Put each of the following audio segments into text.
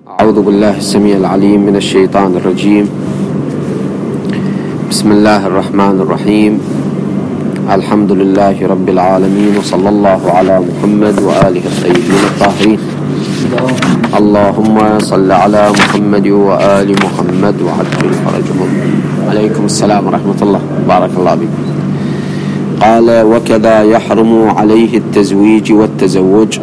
أعوذ بالله السميع العليم من الشيطان الرجيم. بسم الله الرحمن الرحيم. الحمد لله رب العالمين، وصلى الله على محمد وآله الطيبين الطاهرين. اللهم صل على محمد وآل محمد وعجل فرجهم. عليكم السلام ورحمة الله، بارك الله بكم. قال: وكذا يحرم عليه التزويج والتزوج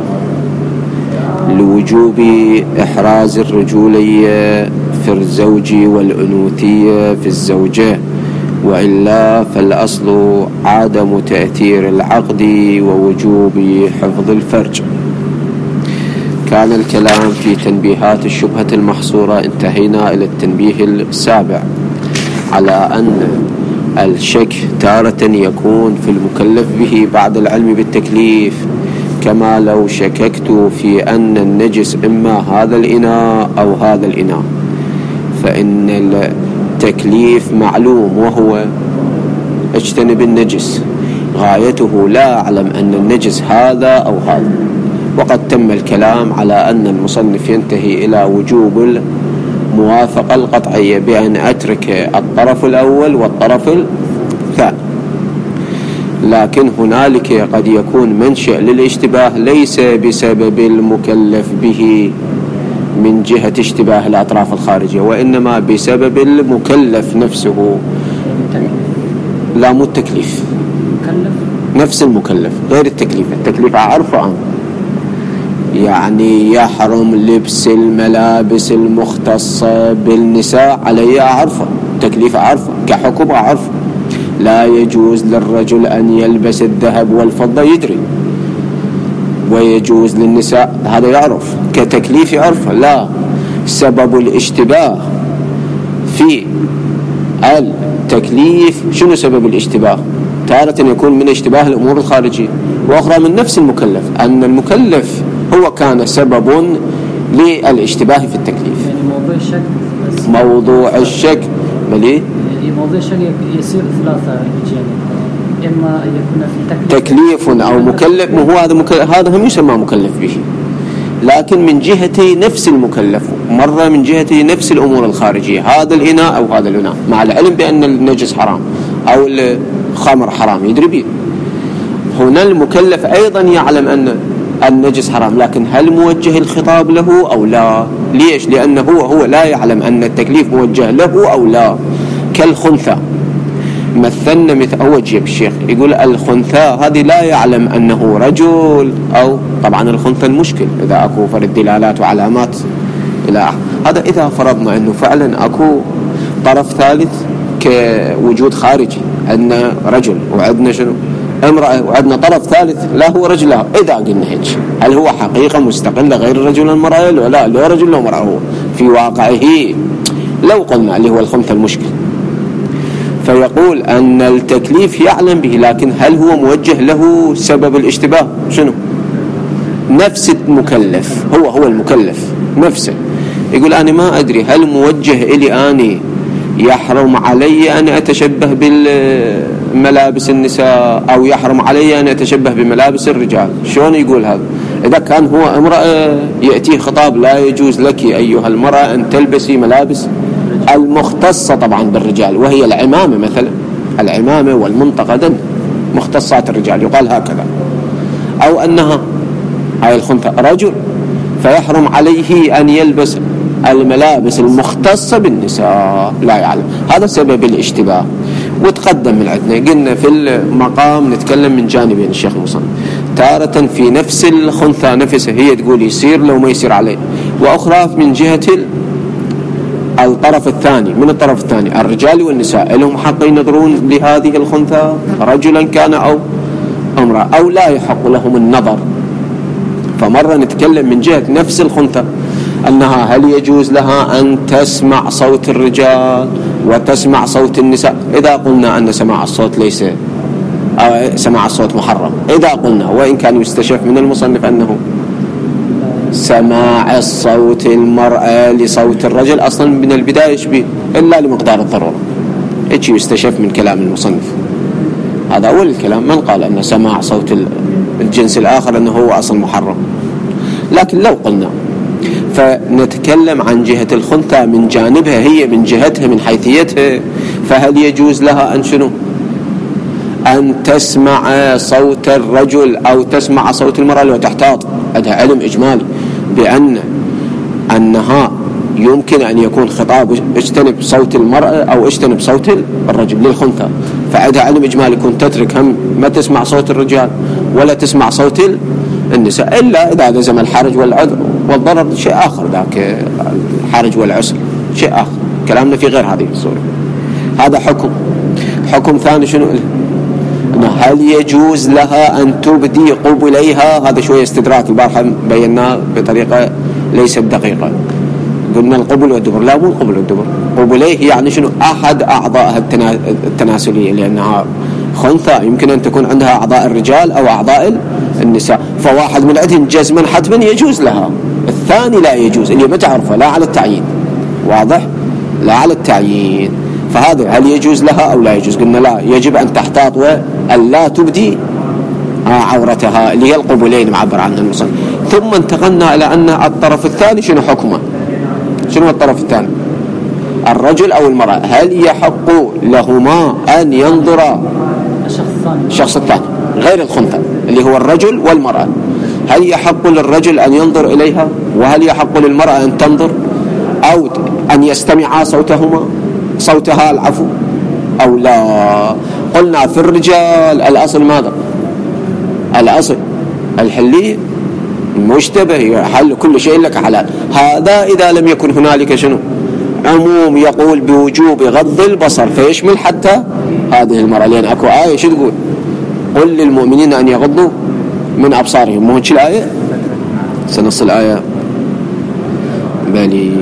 لوجوب إحراز الرجولية في الزوج والأنوثية في الزوجة، وإلا فالأصل عدم تأثير العقد ووجوب حفظ الفرج. كان الكلام في تنبيهات الشبهة المحصورة، انتهينا إلى التنبيه السابع على أن الشك تارة يكون في المكلف به بعد العلم بالتكليف، كما لو شككت في أن النجس إما هذا الإناء أو هذا الإناء، فإن التكليف معلوم وهو اجتنب النجس، غايته لا أعلم أن النجس هذا أو هذا. وقد تم الكلام على أن المصنف ينتهي إلى وجوب الموافقة القطعية بأن أترك الطرف الأول والطرف الثاني، لكن هنالك قد يكون منشأ للاشتباه ليس بسبب المكلف به من جهة اشتباه الأطراف الخارجية، وإنما بسبب المكلف نفسه. لا، مو التكليف، نفس المكلف غير التكليف. التكليف أعرفه أنا، يعني يحرم لبس الملابس المختصة بالنساء علي، أعرفه. تكليف أعرفه، كحكم أعرفه. لا يجوز للرجل أن يلبس الذهب والفضة، يدري، ويجوز للنساء، هذا يعرف، كتكليف يعرفه. لا، سبب الاشتباه في التكليف. شنو سبب الاشتباه؟ تارة يكون من اشتباه الأمور الخارجية، وأخرى من نفس المكلف، أن المكلف هو كان سبب للاشتباه في التكليف. يعني موضوع الشك ملي موضوع الشك يصير ثلاثة أجيال، إما يكون في تكليف أو مكلف. هذا هم يسمى مكلف به، لكن من جهة نفس المكلف، مرة من جهة نفس الأمور الخارجية، هذا الإناء أو هذا الإناء، مع العلم بأن النجس حرام أو الخمر حرام، يدري به. هنا المكلف أيضا يعلم أن النجس حرام، لكن هل موجه الخطاب له أو لا؟ ليش؟ لأنه هو لا يعلم أن التكليف موجه له أو لا. كالخنثى مثلنا هو جيب الشيخ يقول الخنثى هذه لا يعلم أنه رجل، أو طبعا الخنثى المشكل إذا أكو فرد دلالات وعلامات إلى هذا. إذا فرضنا أنه فعلا أكو طرف ثالث كوجود خارجي، عندنا رجل وعندنا شنو امرأة وعندنا طرف ثالث لا هو رجل لا، إذا قلنا هيك هل هو حقيقة مستقلة غير الرجل والمرأة؟ لا، لا رجل لا مرأة هو في واقعه. لو قلنا اللي هو الخنثى المشكل، فيقول أن التكليف يعلم به، لكن هل هو موجه له سبب الاشتباه؟ شنو؟ نفس المكلف، هو المكلف نفسه يقول أنا ما أدري هل موجه إلي أني يحرم علي أن أتشبه بالملابس النساء أو يحرم علي أن أتشبه بملابس الرجال. شلون يقول هذا؟ إذا كان هو امرأة يأتيه خطاب لا يجوز لك أيها المرأة أن تلبسي ملابس المختصة طبعا بالرجال، وهي العمامة مثلا، العمامة والمنطقة دن مختصات الرجال، يقال هكذا. أو أنها هاي الخنثى رجل فيحرم عليه أن يلبس الملابس المختصة بالنساء، لا يعلم. هذا سبب الاشتباه. وتقدم من عندنا قلنا في المقام نتكلم من جانبين الشيخ المصنف، تارة في نفس الخنثى نفسها هي تقول يصير لو ما يصير عليه، وأخرى من جهة الطرف الثاني، من الطرف الثاني الرجال والنساء لهم حق ينظرون لهذه الخنثى رجلا كان أو امرأة، أو لا يحق لهم النظر. فمرة نتكلم من جهة نفس الخنثى أنها هل يجوز لها أن تسمع صوت الرجال وتسمع صوت النساء. إذا قلنا أن سماع الصوت ليس سماع الصوت محرم، إذا قلنا وإن كان يستشف من المصنف أنه سماع الصوت المرأة لصوت الرجل أصلا من البداية يشبه إلا لمقدار الضرورة، إيش يستشف من كلام المصنف. هذا أول الكلام، من قال أن سماع صوت الجنس الآخر أنه هو أصلا محرم. لكن لو قلنا فنتكلم عن جهة الخنثى من جانبها هي، من جهتها، من حيثيتها. فهل يجوز لها أن شنو؟ أن تسمع صوت الرجل أو تسمع صوت المرأة لو تحتاط؟ عندها علم إجمالي أنها يمكن أن يكون خطاب اجتنب صوت المرأة أو اجتنب صوت الرجل للخنثى، فعندها علم إجمالي كنت تترك هم ما تسمع صوت الرجال ولا تسمع صوت النساء، إلا إذا لزم الحرج والضرر شيء آخر، ذاك الحرج والعسر شيء آخر، كلامنا في غير هذه الصورة. هذا حكم ثاني شنو؟ هل يجوز لها أن تبدي قبليها؟ هذا شوية استدراك، البارحة بيناه بطريقة ليست دقيقة. قلنا القبل والدبر، لا مو القبل والدبر، قبليه يعني شنو؟ أحد أعضاء التناسلية، لأنها خنثى يمكن أن تكون عندها أعضاء الرجال أو أعضاء النساء، فواحد من عندهم جزما حتما يجوز لها، الثاني لا يجوز، اللي ما تعرفه، لا على التعيين، واضح؟ لا على التعيين. فهذا هل يجوز لها أو لا يجوز؟ قلنا لا، يجب أن تحتاط وأن لا تبدي عورتها، اللي هي القبلين معبر عنها المصنف. ثم انتقلنا إلى أن الطرف الثاني شنو حكمه؟ شنو الطرف الثاني؟ الرجل أو المرأة، هل يحق لهما أن ينظر الشخص الثاني غير الخنثى اللي هو الرجل والمرأة؟ هل يحق للرجل أن ينظر إليها؟ وهل يحق للمرأة أن تنظر أو أن يستمع صوتها العفو أو لا؟ قلنا في الرجال الأصل ماذا؟ الأصل الحلية مشتبه، يحل كل شيء لك حلال. هذا إذا لم يكن هنالك شنو؟ عموم يقول بوجوب غض البصر فيشمل حتى هذه المرأة، لأن أكو آية شو تقول؟ قل للمؤمنين أن يغضوا من أبصارهم. مو هيك الآية؟ سنصل الآية بلي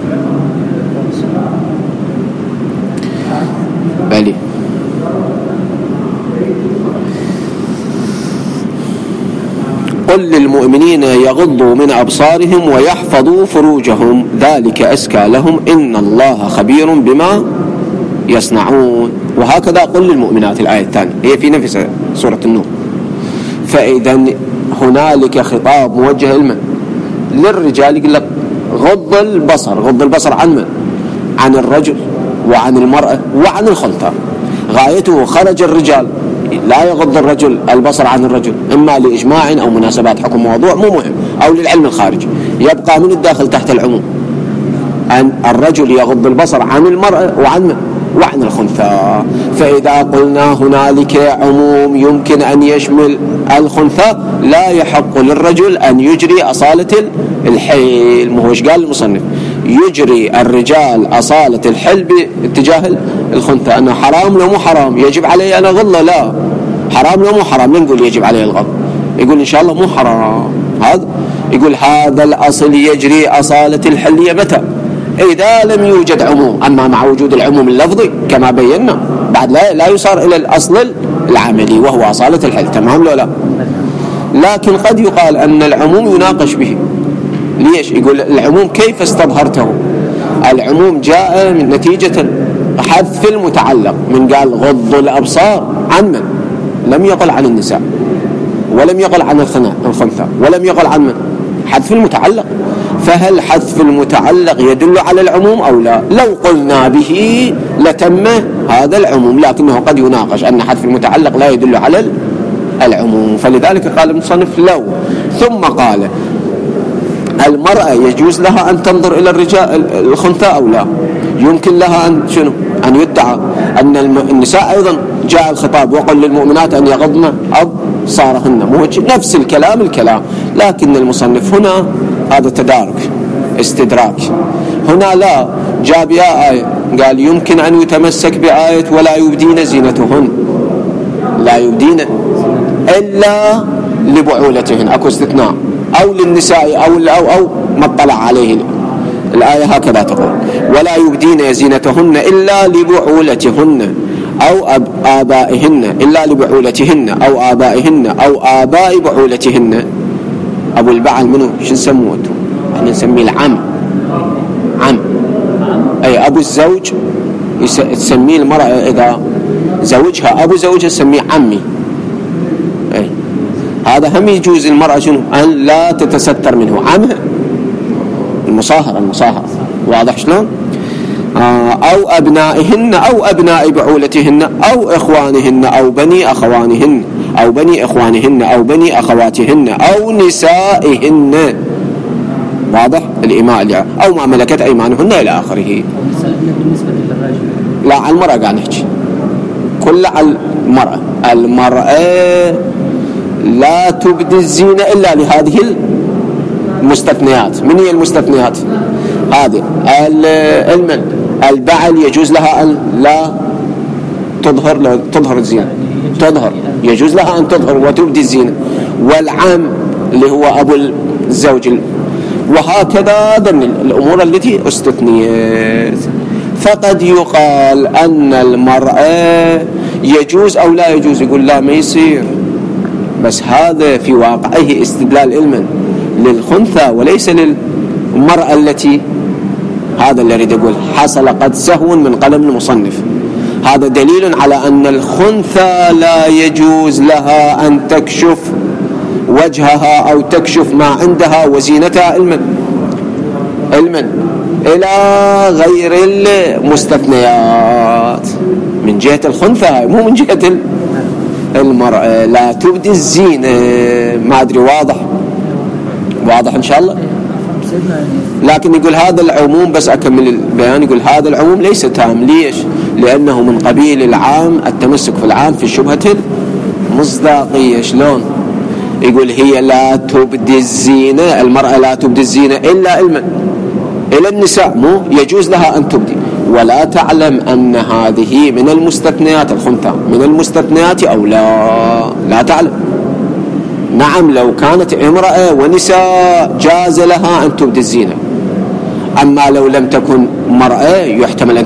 قل للمؤمنين يغضوا من أبصارهم ويحفظوا فروجهم ذلك أزكى لهم إن الله خبير بما يصنعون. وهكذا قل للمؤمنات، الآية الثانية هي في نفس سورة النور. فإذا هنالك خطاب موجه للرجال، يقول لك غض البصر عن من؟ عن الرجل وعن المرأة وعن الخنثى. غايته خرج الرجال، لا يغض الرجل البصر عن الرجل، إما لإجماع أو مناسبات حكم موضوع مو مهم، أو للعلم الخارجي، يبقى من الداخل تحت العموم أن الرجل يغض البصر عن المرأة وعن الخنثى. فإذا قلنا هنالك عموم يمكن أن يشمل الخنثى، لا يحق للرجل أن يجري أصالة الحيل. ما هو إيش قال المصنف؟ يجري الرجال أصالة الحل باتجاه الخنثى، أنه حرام لو مو حرام، يجب عليه أن أغض، لا حرام لو مو حرام، نقول يجب عليه الغض، يقول إن شاء الله مو حرام. هذا يقول هذا الأصل يجري أصالة الحلية متى؟ إذا لم يوجد عموم. أما مع وجود العموم اللفظي كما بينا بعد لا يصار إلى الأصل العملي وهو أصالة الحل. تمام لو لا؟ لكن قد يقال أن العموم يناقش به. ليش؟ يقول العموم كيف استظهرته؟ العموم جاء من نتيجة حذف المتعلق، من قال غض الأبصار عن من؟ لم يقل عن النساء، ولم يقل عن الخنثى، ولم يقل عن من؟ حذف المتعلق. فهل حذف المتعلق يدل على العموم أو لا؟ لو قلنا به لتم هذا العموم، لكنه قد يناقش أن حذف المتعلق لا يدل على العموم. فلذلك قال المصنف لو، ثم قال المرأة يجوز لها أن تنظر إلى الرجال الخنثى أو لا؟ يمكن لها أن شنو؟ أن يدعى أن النساء أيضا جاء الخطاب وقل للمؤمنات أن يغضن أبصارهن، مو نفس الكلام، لكن المصنف هنا هذا تدارك استدراك. هنا لا، جاب آية قال يمكن أن يتمسك بآية ولا يبدين زينتهن، لا يبدين إلا لبعولتهن، أكو استثناء، أو للنساء أو ما اطلع عليه الآية هكذا تقول ولا يبدين زينتهن إلا لبعولتهن أو آبائهن، إلا لبعولتهن أو آبائهن أو آباء بعولتهن. أبو البعل منه شو نسموه؟ احنا نسميه العم، أي أبو الزوج تسميه المرأة إذا زوجها أبو زوجها تسميه عمي. أي هذا هم يجوز المرأة شنو؟ أن لا تتستر منه عمها. المصاهرة واضح شلون؟ أو أبنائهن أو أبناء بعولتهن أو إخوانهن أو بني أخوانهن أو بني إخوانهن أو بني أخواتهن أو نسائهن، واضح؟ الإماء أو ما ملكت أيمانهن إلى آخره. بالنسبة للرجل لا، على المرأة قاعد نحكي، كل على المرأة لا تبدي الزينة إلا لهذه المستثنيات. من هي المستثنيات؟ هذه البعل يجوز لها أن لا تظهر الزينة، يجوز لها أن تظهر وتبدي الزينة، والعم اللي هو أبو الزوج، وهكذا ضمن الأمور التي استثنيت. فقد يقال أن المرأة يجوز أو لا يجوز، يقول لا ما يصير، بس هذا في واقعه استدلال علما للخنثى وليس للمرأة التي، هذا اللي أريد أقول، حصل قد سهو من قلم المصنف. هذا دليل على أن الخنثى لا يجوز لها أن تكشف وجهها أو تكشف ما عندها وزينتها علما إلى غير المستثنيات من جهة الخنثى، مو من جهة المرأة. لا تبدي الزينة. ما أدري واضح إن شاء الله. لكن يقول هذا العموم، بس أكمل البيان، يقول هذا العموم ليس تام. ليش؟ لأنه من قبيل العام، التمسك في العام في شبهة المصداقية. شلون؟ يقول هي لا تبدي الزينة، المرأة لا تبدي الزينة إلا إلى النساء، مو يجوز لها أن تبدي، ولا تعلم أن هذه من المستثنيات، الخنثى من المستثنيات أو لا تعلم. نعم، لو كانت امرأة ونساء جاز لها أن تبدي الزينة، أما لو لم تكن مرأة يحتمل أن